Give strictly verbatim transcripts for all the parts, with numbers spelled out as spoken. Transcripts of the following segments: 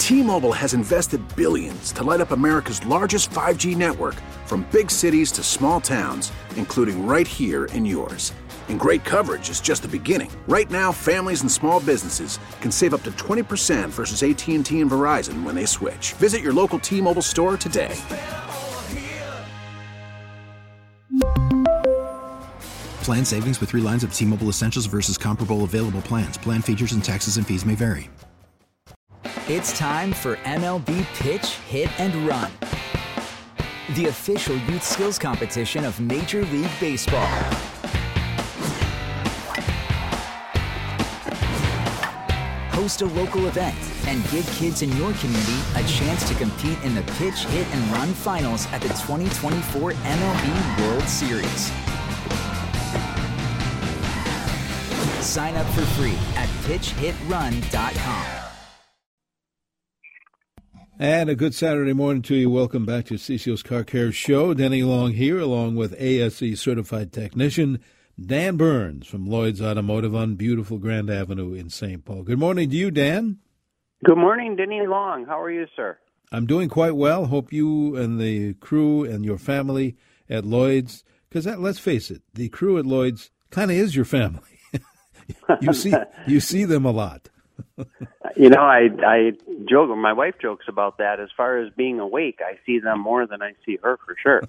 T-Mobile has invested billions to light up America's largest five G network, from big cities to small towns, including right here in yours. And great coverage is just the beginning. Right now, families and small businesses can save up to twenty percent versus A T and T and Verizon when they switch. Visit your local T-Mobile store today. Plan savings with three lines of T-Mobile Essentials versus comparable available plans. Plan features and taxes and fees may vary. It's time for M L B Pitch, Hit, and Run, the official youth skills competition of Major League Baseball. Host a local event and give kids in your community a chance to compete in the Pitch, Hit, and Run finals at the twenty twenty-four M L B World Series. Sign up for free at pitch hit run dot com. And a good Saturday morning to you. Welcome back to C C O's Car Care Show. Denny Long here, along with A S E certified technician Dan Burns from Lloyd's Automotive on beautiful Grand Avenue in Saint Paul. Good morning to you, Dan. Good morning, Denny Long. How are you, sir? I'm doing quite well. Hope you and the crew and your family at Lloyd's, because let's face it, the crew at Lloyd's kind of is your family. you see, you see them a lot. You know, I I joke. My wife jokes about that. As far as being awake, I see them more than I see her, for sure.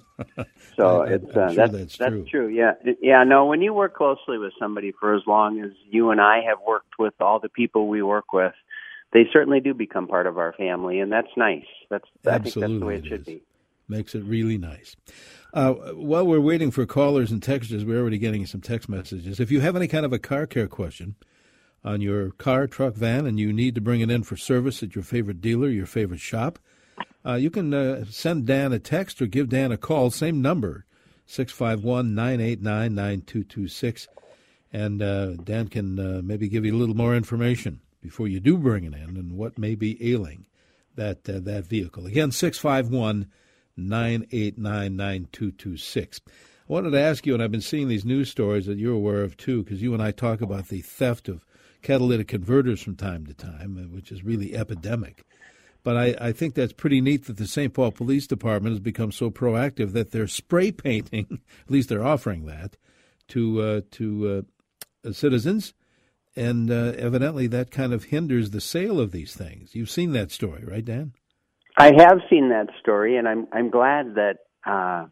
So I, it's uh, uh, sure that's that's, that's true. true. Yeah, yeah. No, when you work closely with somebody for as long as you and I have worked with all the people we work with, they certainly do become part of our family, and that's nice. That's I think that's the way it, it should is. be. Makes it really nice. Uh, while we're waiting for callers and texters, we're already getting some text messages. If you have any kind of a car care question on your car, truck, van, and you need to bring it in for service at your favorite dealer, your favorite shop, uh, you can uh, send Dan a text or give Dan a call. Same number, six five one, nine eight nine, nine two two six. And uh, Dan can uh, maybe give you a little more information before you do bring it in and what may be ailing that uh, that vehicle. Again, six five one, nine eight nine, nine two two six. I wanted to ask you, and I've been seeing these news stories that you're aware of too, because you and I talk about the theft of catalytic converters from time to time, which is really epidemic. But I, I think that's pretty neat that the Saint Paul Police Department has become so proactive that they're spray painting, at least they're offering that, to uh, to uh, citizens, and uh, evidently that kind of hinders the sale of these things. You've seen that story, right, Dan? I have seen that story, and I'm I'm glad that uh,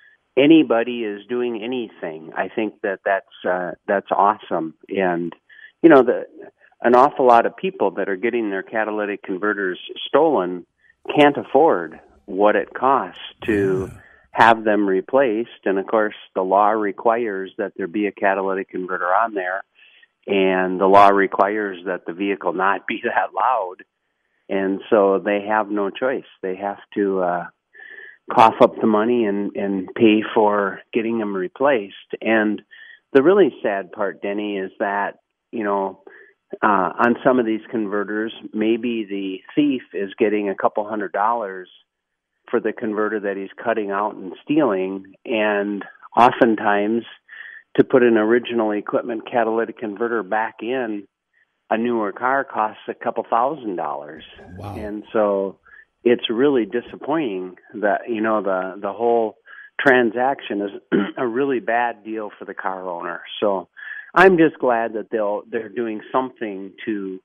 anybody is doing anything. I think that that's uh, that's awesome, and you know, the an awful lot of people that are getting their catalytic converters stolen can't afford what it costs to yeah. have them replaced, and of course, the law requires that there be a catalytic converter on there, and the law requires that the vehicle not be that loud. And so they have no choice. They have to uh, cough up the money and, and pay for getting them replaced. And the really sad part, Denny, is that, you know, uh, on some of these converters, maybe the thief is getting a couple hundred dollars for the converter that he's cutting out and stealing. And oftentimes, to put an original equipment catalytic converter back in, a newer car costs a couple thousand dollars. Wow. And so it's really disappointing that, you know, the, the whole transaction is a really bad deal for the car owner. So I'm just glad that they'll, they're doing something to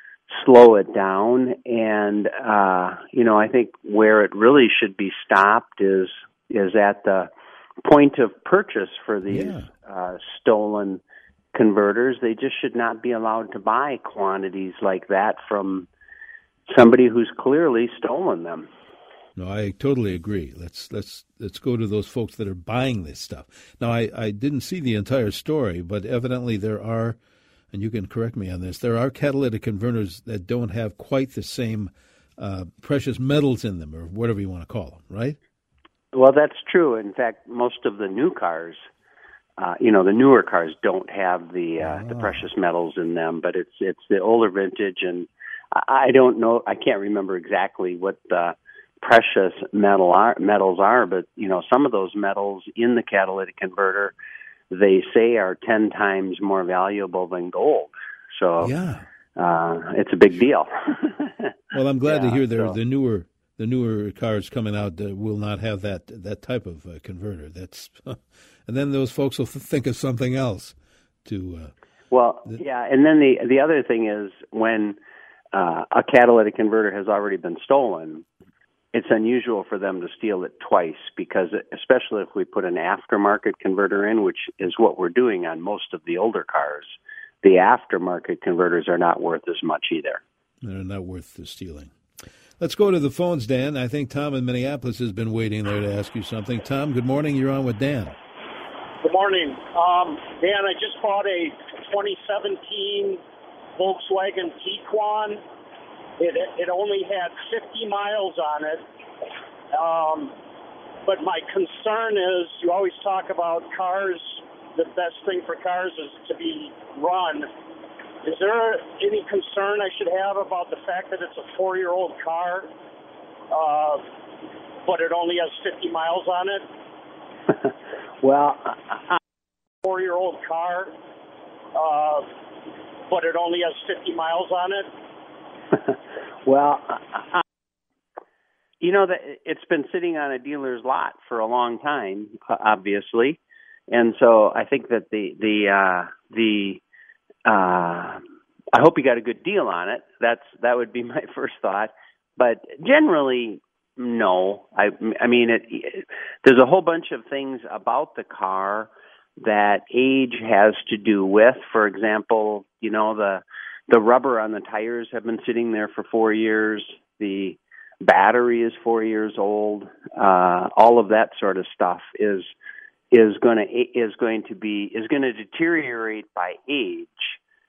slow it down. And, uh, you know, I think where it really should be stopped is, is at the point of purchase for these yeah. uh, stolen converters. They just should not be allowed to buy quantities like that from somebody who's clearly stolen them. No, I totally agree. Let's let's let's go to those folks that are buying this stuff. Now, I, I didn't see the entire story, but evidently there are, and you can correct me on this, there are catalytic converters that don't have quite the same uh, precious metals in them, or whatever you want to call them, right? Well, that's true. In fact, most of the new cars, Uh, you know, the newer cars don't have the uh, oh. the precious metals in them, but it's it's the older vintage, and I don't know, I can't remember exactly what the precious metal are, metals are, but you know, some of those metals in the catalytic converter, they say are ten times more valuable than gold. So yeah. uh, it's a big deal. Well, I'm glad yeah, to hear there so. the newer the newer cars coming out uh, will not have that that type of uh, converter. That's and then those folks will th- think of something else. To uh, well, the, yeah, and then the the other thing is when uh, a catalytic converter has already been stolen, it's unusual for them to steal it twice because, especially if we put an aftermarket converter in, which is what we're doing on most of the older cars, the aftermarket converters are not worth as much either. They're not worth the stealing. Let's go to the phones, Dan. I think Tom in Minneapolis has been waiting there to ask you something. Tom, good morning. You're on with Dan. Good morning. Um, Dan, I just bought a twenty seventeen Volkswagen Tiguan. It, it only had fifty miles on it. Um, but my concern is you always talk about cars. The best thing for cars is to be run. Is there any concern I should have about the fact that it's a four-year-old car, uh, but it only has fifty miles on it? well, uh, four-year-old car, uh, but it only has fifty miles on it? well, uh, you know, that it's been sitting on a dealer's lot for a long time, obviously, and so I think that the the uh, the Uh, I hope you got a good deal on it. That's that would be my first thought. But generally, no. I, I mean, it, it, there's a whole bunch of things about the car that age has to do with. For example, you know, the the rubber on the tires have been sitting there for four years. The battery is four years old. Uh, all of that sort of stuff is. is going to is going to be is going to deteriorate by age,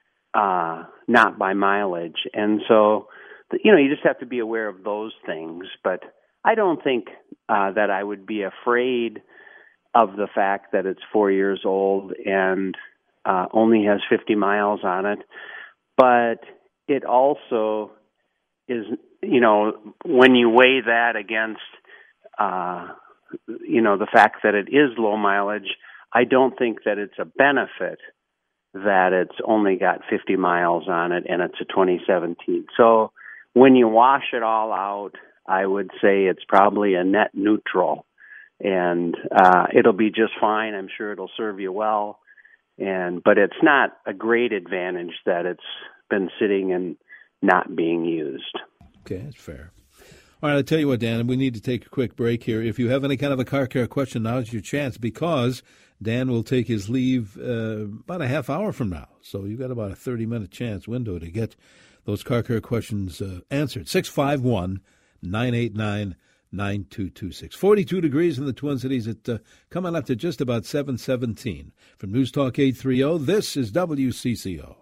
uh, not by mileage, and so you know you just have to be aware of those things. But I don't think uh, that I would be afraid of the fact that it's four years old and uh, only has fifty miles on it. But it also is, you know, when you weigh that against. Uh, you know, the fact that it is low mileage, I don't think that it's a benefit that it's only got fifty miles on it and it's a twenty seventeen. So when you wash it all out, I would say it's probably a net neutral. And uh, it'll be just fine. I'm sure it'll serve you well. And but it's not a great advantage that it's been sitting and not being used. Okay, that's fair. All right, I'll tell you what, Dan, we need to take a quick break here. If you have any kind of a car care question, now's your chance because Dan will take his leave uh, about a half hour from now. So you've got about a thirty-minute chance window to get those car care questions uh, answered. six five one, nine eight nine, nine two two six. forty-two degrees in the Twin Cities. It's uh, coming up to just about seven seventeen. From News Talk eight thirty, this is W C C O.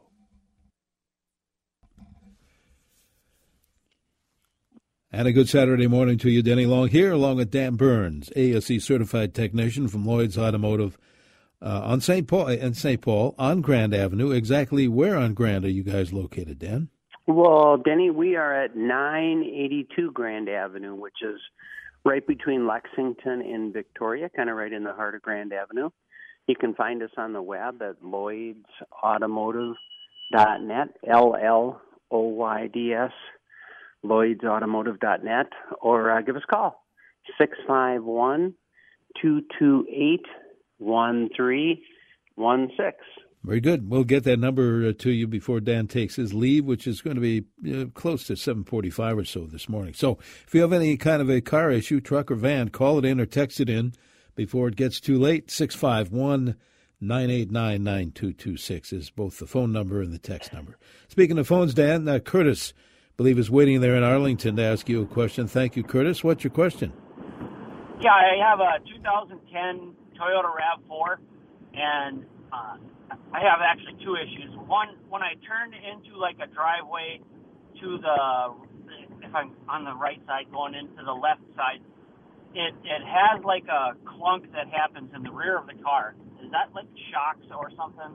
And a good Saturday morning to you, Denny Long here, along with Dan Burns, A S E certified technician from Lloyd's Automotive uh, on Saint Paul and Saint Paul on Grand Avenue. Exactly where on Grand are you guys located, Dan? Well, Denny, we are at nine eighty-two Grand Avenue, which is right between Lexington and Victoria, kind of right in the heart of Grand Avenue. You can find us on the web at lloyds automotive dot net, L L O Y D S. lloyds automotive dot net, or uh, give us a call, six five one, two two eight, one three one six. Very good. We'll get that number uh, to you before Dan takes his leave, which is going to be uh, close to seven forty-five or so this morning. So if you have any kind of a car issue, truck or van, call it in or text it in before it gets too late. six five one, nine eight nine, nine two two six is both the phone number and the text number. Speaking of phones, Dan, uh, Curtis I believe is waiting there in Arlington to ask you a question. Thank you, Curtis. What's your question? Yeah, I have a two thousand ten Toyota RAV four, and uh, I have actually two issues. One, when I turned into like a driveway to the, if I'm on the right side going into the left side, it, it has like a clunk that happens in the rear of the car. Is that like shocks or something?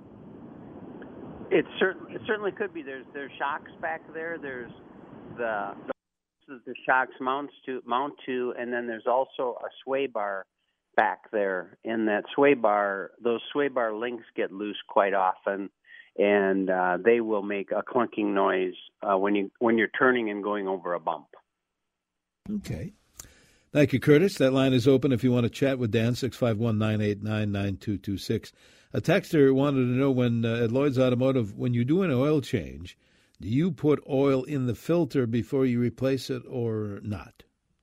It certainly it certainly could be. There's there's shocks back there. There's the the, the shocks mounts to mount to, and then there's also a sway bar back there. In that sway bar, those sway bar links get loose quite often, and uh, they will make a clunking noise uh, when you when you're turning and going over a bump. Okay. Thank you, Curtis. That line is open if you want to chat with Dan, six five one, nine eight nine, nine two two six. A texter wanted to know when, uh, at Lloyd's Automotive, when you do an oil change, do you put oil in the filter before you replace it or not?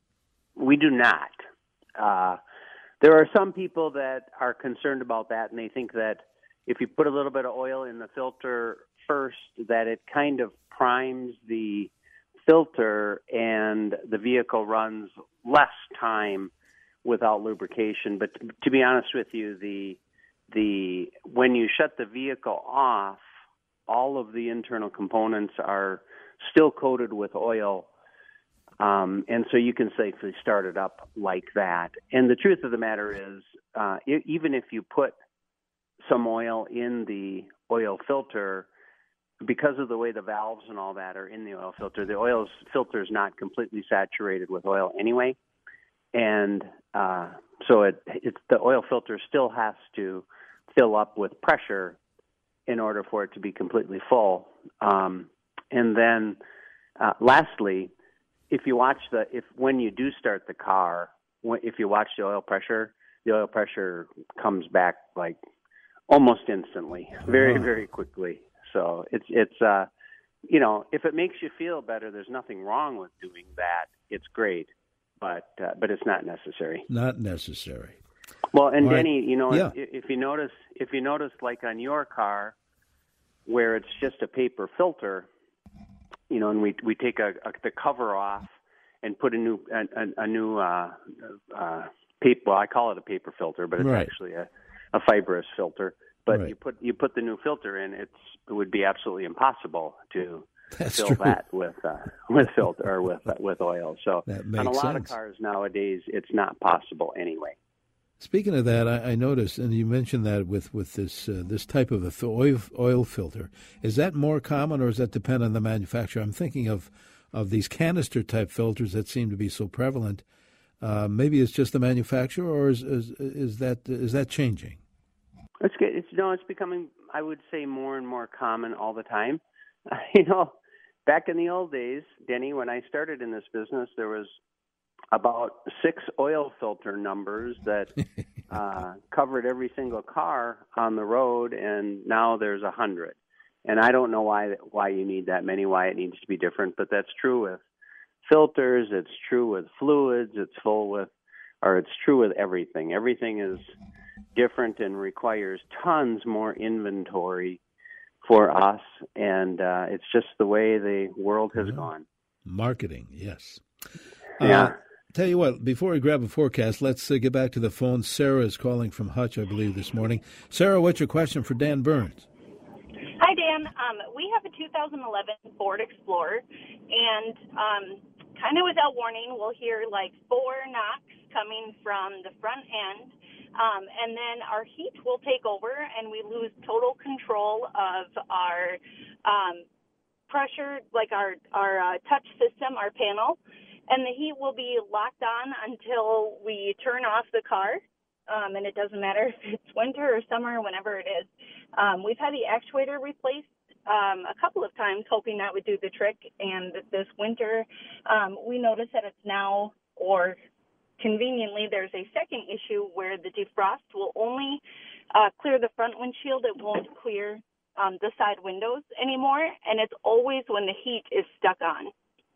We do not. Uh, there are some people that are concerned about that, and they think that if you put a little bit of oil in the filter first, that it kind of primes the filter and the vehicle runs less time without lubrication. But to, to be honest with you, the the when you shut the vehicle off, all of the internal components are still coated with oil, um, and so you can safely start it up like that. And the truth of the matter is, uh, it, even if you put some oil in the oil filter, because of the way the valves and all that are in the oil filter, the oil filter is not completely saturated with oil anyway, and uh, so it it's the oil filter still has to fill up with pressure in order for it to be completely full. Um, and then, uh, lastly, if you watch the if when you do start the car, if you watch the oil pressure, the oil pressure comes back like almost instantly, very very quickly. So it's it's uh, you know, if it makes you feel better, there's nothing wrong with doing that. It's great, but uh, but it's not necessary. Not necessary. Well, and All right. Denny, you know, Yeah. if, if you notice, if you notice, like on your car, where it's just a paper filter, you know, and we we take a, a the cover off and put a new a, a new uh, uh, paper. Well, I call it a paper filter, but it's Right. actually a, a fibrous filter. But Right. you put you put the new filter in, it's it would be absolutely impossible to That's fill true. that with uh, with filter or with with oil. So That on makes a lot sense. of cars nowadays, it's not possible anyway. Speaking of that, I, I noticed, and you mentioned that with with this uh, this type of a f- oil oil filter, is that more common, or does that depend on the manufacturer? I'm thinking of of these canister type filters that seem to be so prevalent. Uh, maybe it's just the manufacturer, or is is, is that is that changing? It's good. It's no, it's becoming, I would say, more and more common all the time. Uh, you know, back in the old days, Denny, when I started in this business, there was about six oil filter numbers that uh, covered every single car on the road, and now there's a hundred. And I don't know why why you need that many, why it needs to be different, but that's true with filters. It's true with fluids. It's full with, or it's true with everything. Everything is different and requires tons more inventory for us, and uh, it's just the way the world has Yeah. gone. Marketing, yes. Yeah. Uh, tell you what, before we grab a forecast, let's uh, get back to the phone. Sarah is calling from Hutch, I believe, this morning. Sarah, what's your question for Dan Burns? Hi, Dan. Um, we have a two thousand eleven Ford Explorer, and um, kind of without warning, we'll hear like four knocks coming from the front end. Um, and then our heat will take over, and we lose total control of our um, pressure, like our our uh, touch system, our panel, and the heat will be locked on until we turn off the car. Um, and it doesn't matter if it's winter or summer, whenever it is. Um, we've had the actuator replaced um, a couple of times, hoping that would do the trick. And this winter, um, we noticed that it's now, or conveniently, there's a second issue where the defrost will only uh, clear the front windshield. It won't clear um, the side windows anymore, and it's always when the heat is stuck on.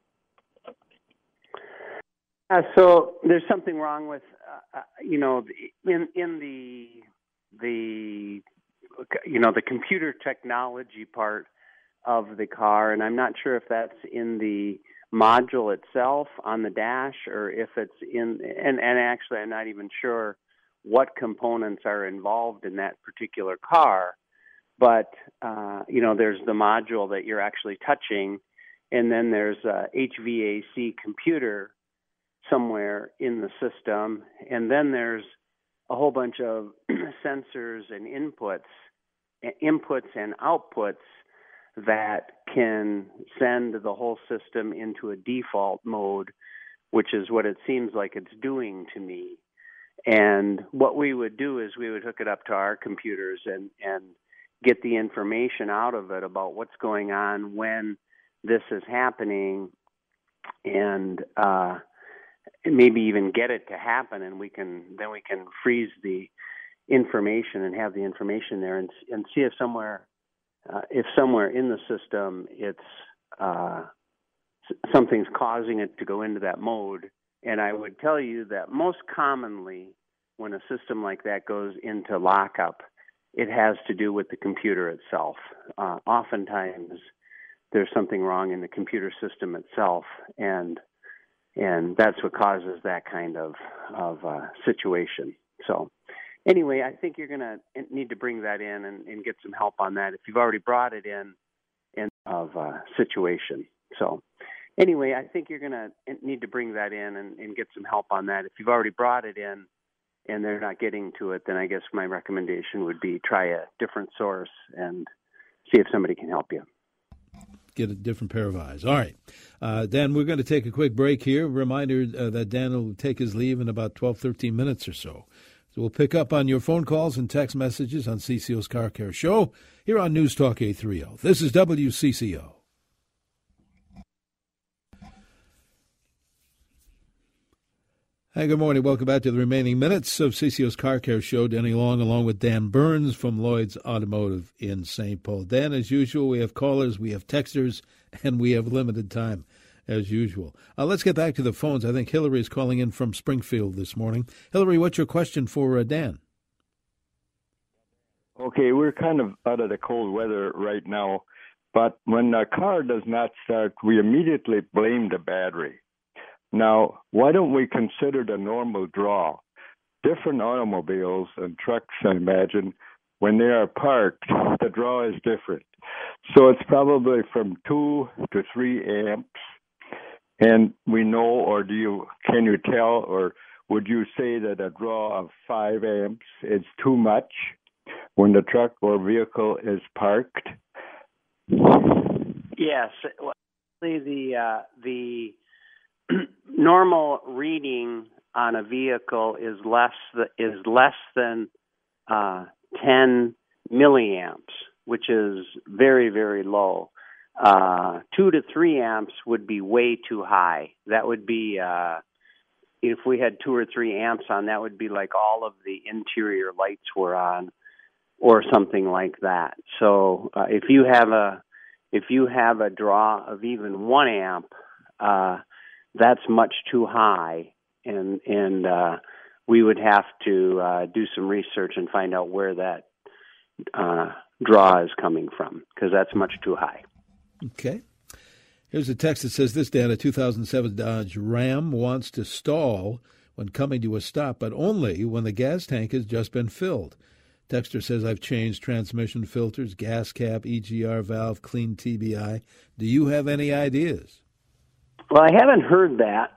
Uh, so there's something wrong with, uh, you know, in in the the you know the computer technology part of the car, and I'm not sure if that's in the module itself on the dash or if it's in, and, and actually I'm not even sure what components are involved in that particular car, but uh, you know, there's the module that you're actually touching, and then there's a H V A C computer somewhere in the system, and then there's a whole bunch of sensors and inputs, inputs and outputs that can send the whole system into a default mode, which is what it seems like it's doing to me. And what we would do is we would hook it up to our computers and, and get the information out of it about what's going on when this is happening, and uh, maybe even get it to happen, and we can then we can freeze the information and have the information there, and and see if somewhere uh, if somewhere in the system it's uh, something's causing it to go into that mode. And I would tell you that most commonly, when a system like that goes into lockup, it has to do with the computer itself. Uh, oftentimes, there's something wrong in the computer system itself, and and that's what causes that kind of of uh, situation. So, anyway, I think you're going to need to bring that in and, and get some help on that if you've already brought it in in of uh, situation. So, anyway, I think you're going to need to bring that in and, and get some help on that if you've already brought it in and they're not getting to it. Then I guess my recommendation would be try a different source and see if somebody can help you. Get a different pair of eyes. All right. Uh, Dan, we're going to take a quick break here. Reminder uh, that Dan will take his leave in about twelve, thirteen minutes or so. So we'll pick up on your phone calls and text messages on C C O's Car Care Show here on News Talk eight thirty. This is W C C O. Hi, good morning. Welcome back to the remaining minutes of C C O's Car Care Show. Denny Long along with Dan Burns from Lloyd's Automotive in Saint Paul. Dan, as usual, we have callers, we have texters, and we have limited time as usual. Uh, let's get back to the phones. I think Hillary is calling in from Springfield this morning. Hillary, what's your question for uh, Dan? Okay, we're kind of out of the cold weather right now, but when a car does not start, we immediately blame the battery. Now, why don't we consider the normal draw? Different automobiles and trucks, I imagine, when they are parked, the draw is different. So it's probably from two to three amps. And we know, or do you, can you tell, or would you say that a draw of five amps is too much when the truck or vehicle is parked? Yes. The, uh, the normal reading on a vehicle is less is less than uh, ten milliamps, which is very, very low. Uh, two to three amps would be way too high. That would be uh, if we had two or three amps on, that would be like all of the interior lights were on, or something like that. So uh, if you have a if you have a draw of even one amp, uh, that's much too high, and and uh, we would have to uh, do some research and find out where that uh, draw is coming from, because that's much too high. Okay. Here's a text that says this, Dan, a two thousand seven Dodge Ram wants to stall when coming to a stop, but only when the gas tank has just been filled. Texter says, I've changed transmission filters, gas cap, E G R valve, clean T B I. Do you have any ideas? Well, I haven't heard that,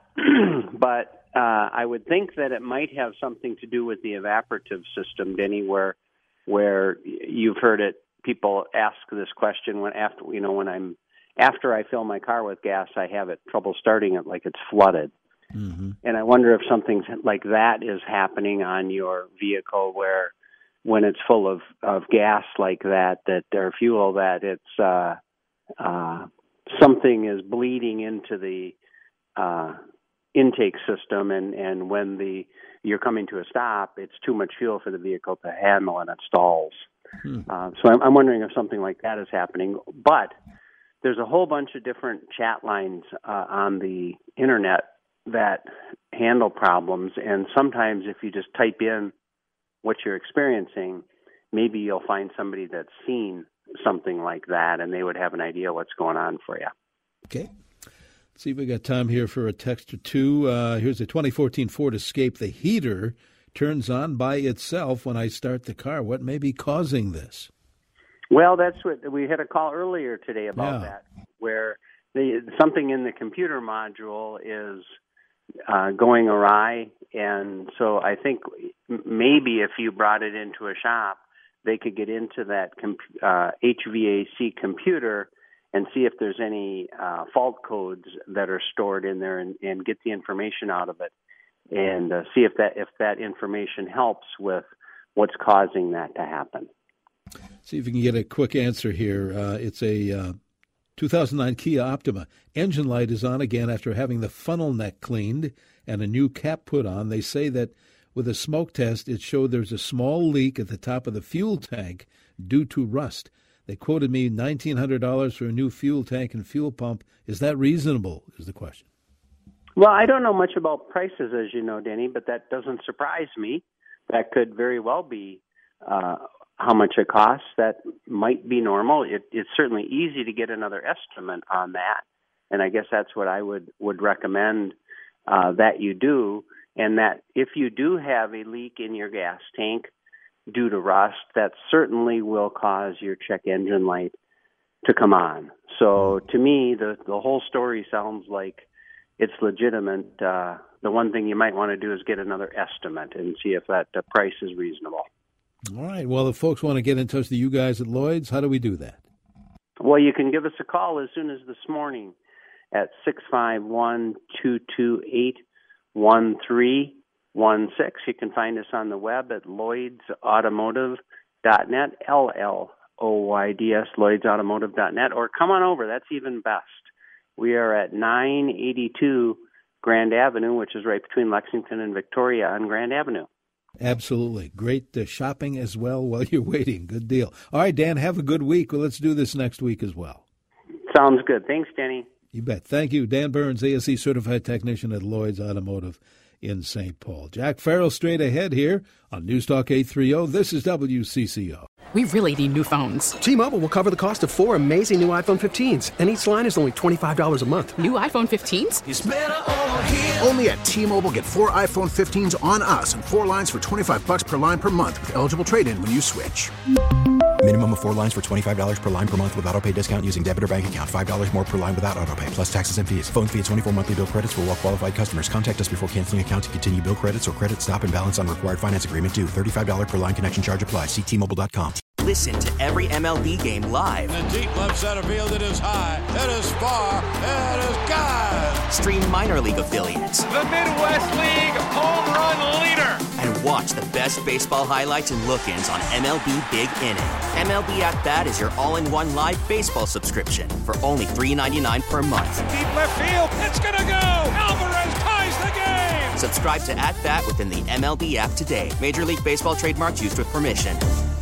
but uh, I would think that it might have something to do with the evaporative system, Denny, where where you've heard it. People ask this question when after you know when I'm after I fill my car with gas, I have it trouble starting it like it's flooded, mm-hmm. and I wonder if something like that is happening on your vehicle, where when it's full of, of gas like that, that or fuel, that it's uh, uh, something is bleeding into the uh, intake system, and, and when the you're coming to a stop, it's too much fuel for the vehicle to handle, and it stalls. Hmm. Uh, so I'm, I'm wondering if something like that is happening. But there's a whole bunch of different chat lines uh, on the internet that handle problems, and sometimes if you just type in what you're experiencing, maybe you'll find somebody that's seen something like that, and they would have an idea what's going on for you. Okay. Let's see if we got time here for a text or two. Uh, here's a twenty fourteen Ford Escape. The heater turns on by itself when I start the car. What may be causing this? Well, that's what we had a call earlier today about yeah. that, where the, something in the computer module is uh, going awry. And so I think maybe if you brought it into a shop, they could get into that comp- uh, H V A C computer and see if there's any uh, fault codes that are stored in there, and, and get the information out of it, and uh, see if that if that information helps with what's causing that to happen. See if you can get a quick answer here. Uh, it's a uh, two thousand nine Kia Optima. Engine light is on again after having the funnel neck cleaned and a new cap put on. They say that with a smoke test, it showed there's a small leak at the top of the fuel tank due to rust. They quoted me nineteen hundred dollars for a new fuel tank and fuel pump. Is that reasonable, is the question. Well, I don't know much about prices, as you know, Denny, but that doesn't surprise me. That could very well be uh, how much it costs. That might be normal. It, it's certainly easy to get another estimate on that, and I guess that's what I would, would recommend uh, that you do, and that if you do have a leak in your gas tank due to rust, that certainly will cause your check engine light to come on. So to me, the, the whole story sounds like it's legitimate. Uh, the one thing you might want to do is get another estimate and see if that uh, price is reasonable. All right. Well, if folks want to get in touch with you guys at Lloyd's, how do we do that? Well, you can give us a call as soon as this morning at six five one, two two eight, one three one six. You can find us on the web at lloyds automotive dot net, L L O Y D S, lloyds automotive dot net, or come on over. That's even best. We are at nine eighty-two Grand Avenue, which is right between Lexington and Victoria on Grand Avenue. Absolutely. Great uh, shopping as well while you're waiting. Good deal. All right, Dan, have a good week. Well, let's do this next week as well. Sounds good. Thanks, Denny. You bet. Thank you. Dan Burns, A S E certified technician at Lloyd's Automotive in Saint Paul. Jack Farrell straight ahead here on News Talk eight thirty. This is W C C O. We really need new phones. T-Mobile will cover the cost of four amazing new iPhone fifteens, and each line is only twenty-five dollars a month. New iPhone fifteens? It's better over here. Only at T-Mobile, get four iPhone fifteens on us and four lines for twenty-five dollars per line per month with eligible trade-in when you switch. Minimum of four lines for twenty-five dollars per line per month with autopay discount using debit or bank account. five dollars more per line without autopay, plus taxes and fees. Phone fee at twenty-four monthly bill credits for well-qualified customers. Contact us before canceling account to continue bill credits or credit stop and balance on required finance agreement due. thirty-five dollars per line connection charge applies. See T Mobile dot com. Listen to every M L B game live. In the deep left center field, it is high, it is far, it is gone. Stream minor league affiliates. The Midwest League home run leader. And watch the best baseball highlights and look-ins on M L B Big Inning. M L B At Bat is your all-in-one live baseball subscription for only three dollars and ninety-nine cents per month. Deep left field, it's gonna go. Alvarez ties the game. Subscribe to At Bat within the M L B app today. Major League Baseball trademarks used with permission.